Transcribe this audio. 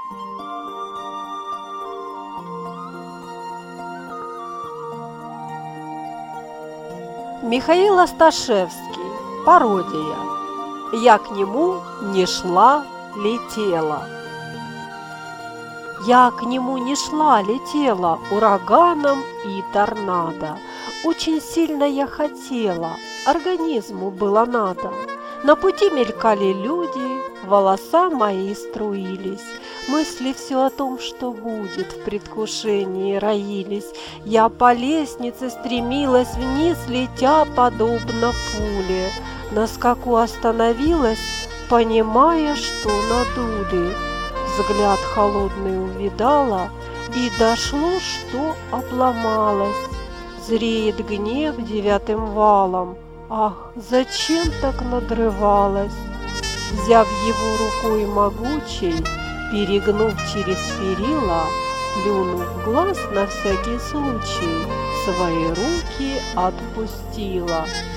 Михаил Осташевский. Пародия. Я к нему не шла, летела. Я к нему не шла, летела ураганом и торнадо. Очень сильно я хотела, организму было надо. На пути мелькали люди, волоса мои струились. Мысли все о том, что будет, в предвкушении роились. Я по лестнице стремилась вниз, летя подобно пуле. На скаку остановилась, понимая, что надули. Взгляд холодный увидала, и дошло, что обломалась. Зреет гнев 9 валом. Ах, зачем так надрывалась? Взяв его рукой могучей, перегнув через перила, плюнув в глаз на всякий случай, свои руки отпустила.